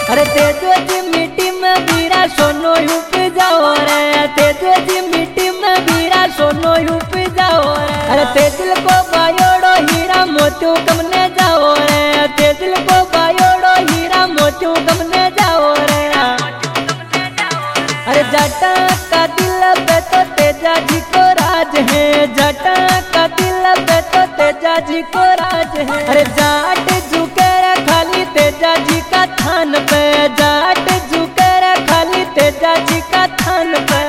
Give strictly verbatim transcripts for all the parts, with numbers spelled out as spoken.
अरे तेजो जी मिट्टी में बीरा सोनो यूप जाओ रे, तेजो जी मिट्टी में बीरा सोनो यूप जाओ रे। अरे तेजिल को बायोड़ो हीरा मोतियों कमने जाओ रे, तेजिल को बायोड़ो हीरा मोतियों कमने जाओ रे। अरे जाटा का दिल पे तो तेजा जी को राज है, जाटा का दिल पे तो तेजा जी को राज है। अरे जाट झुके रे खाली तेजा जी का थान पे, जाट झुके रे खाली तेजा जी का थान पे।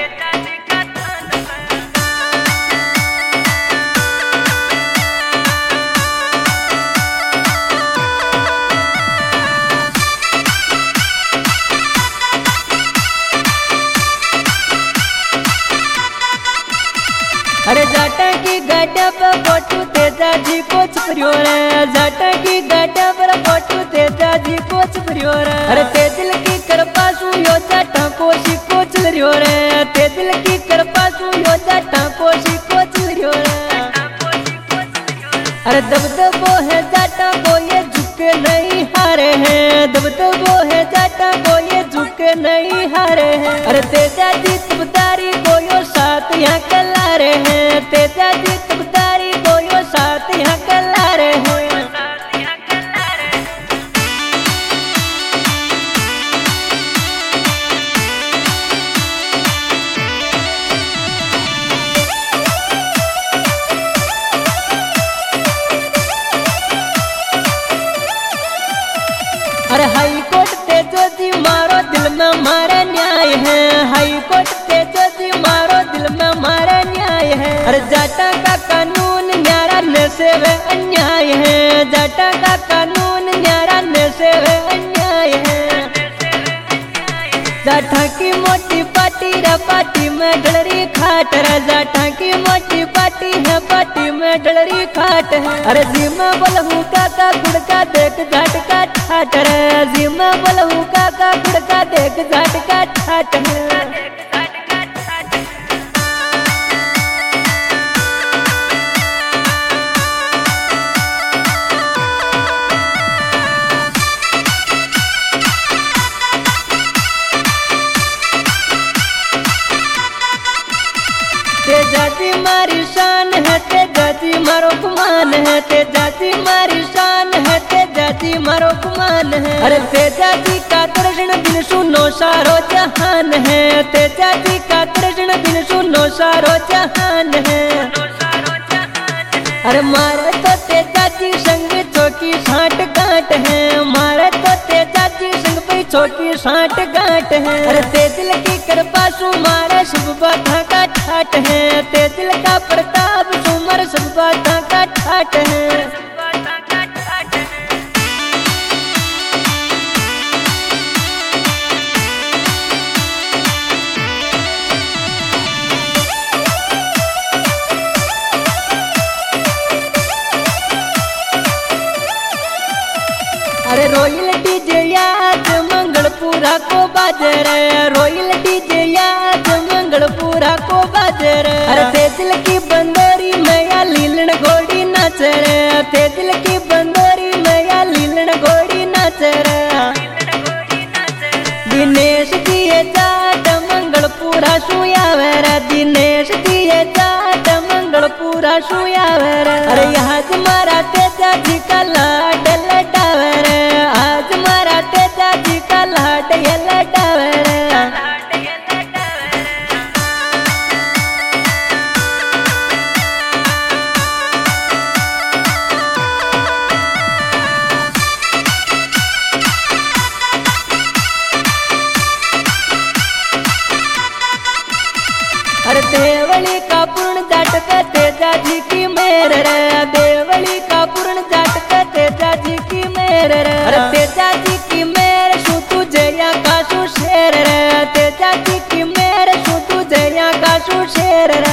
अरे जाटा की गाड्या पर फोटू तेजा जी को छुपरियो रे, जाटा की गाड्या पर फोटू तेजा जी को छुपरियो रे। अरे तेजिल की कृपा सु यो जाटा को शिको चलरियो रे, तेजिल की कृपा सु यो जाटा को शिको चलरियो रे। अरे दबदबो है जाटा को ये झुके नहीं हारे हैं, दबदबो है जाटा को ये झुके नहीं हारे हैं। अरे तेजा जी तुबदारी को यो साथ यहाँ कला रहे हैं, तेजा जी तुबदारी को यो साथ यहाँ कला रहे हैं। अरे हाई कोर्ट तेजो जी मारो दिल में मारे न्याय है, हाई कोर्ट तेजो जी मारो दिल में मारे न्याय है। अरे जाटा का कानून न्यारा न से वे अन्याय है, जाटा का कानून न्यारा न से वे अन्याय है। जाटा की मोटी पार्टी रे पार्टी में डलरी खाट रे, जाटा की मोटी पार्टी है पार्टी में डलरी खाट है। अरे जी में बोलहू काका गुड़का देख जाट का ठाट रे, जी में बोलहू काका गुड़का देख जाट का ठाट है। तेजा जी मारी शान है, तेजा जी मारो गुमान है, तेजा जी मारी शान है, तेजा जी मारो गुमान है। अरे तेजा जी का दर्शन बिन सुनो सारो जहान है, तेजा जी का दर्शन बिन सुनो सारो जहान है। अरे मारे तो तेजा जी संग चौकी साठ गांठ है, मारे तो तेजा जी संग पे चौकी साठ गांठ है। अरे तेजिल की कृपा सु मारे सब बाधा का ठाट है, तेजिल का प्रताप सुमर सब बाधा का ठाट है। अरे रोयल डीजे याद मंगलपुरा को बाजे रे, रोयल डीजे याद मंगलपुरा को बाजे रे। अरे तेजिल की बंदोरी में या लीलन घोड़ी नाच रे, तेजिल की बंदोरी में या लीलन घोड़ी नाच रे। दिनेश दिए जाट मंगलपुरा सुयावे रे, दिनेश दिए जाट मंगलपुरा सुयावे रे। अरे यहाँ तुम्हारा तेजा जी का लाड लटावे रे, आज मारा तेजा जी का लाड ये लटावे रे। अरे देवली का पूर्ण जाट पे तेजा जी की मेर रे, देवली का पूर्ण जाट पे तेजा जी की मेर रे। अरे तेजा जी की मेर सु तू जया का सु शेर रे, तेजा जी की मेर सु तू जया का सु शेर रे।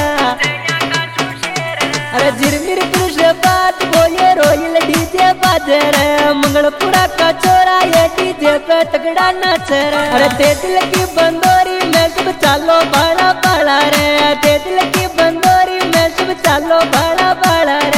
अरे झिरमिर पुरुष बात बोले रोयल डीजे बाजे रे, मंगलपुरा का चोरा ये डीजे पे तगड़ा नाच रे। अरे तेजिल की बंदोरी में सब चालो बड़ा बड़ा रे, तेजिल की बंदोरी में सब चालो बड़ा बड़ा रे।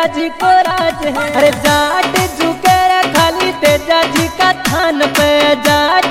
तेजा जी को राज है। अरे जाट झुके रे खाली तेजा जी का थान पे, जाट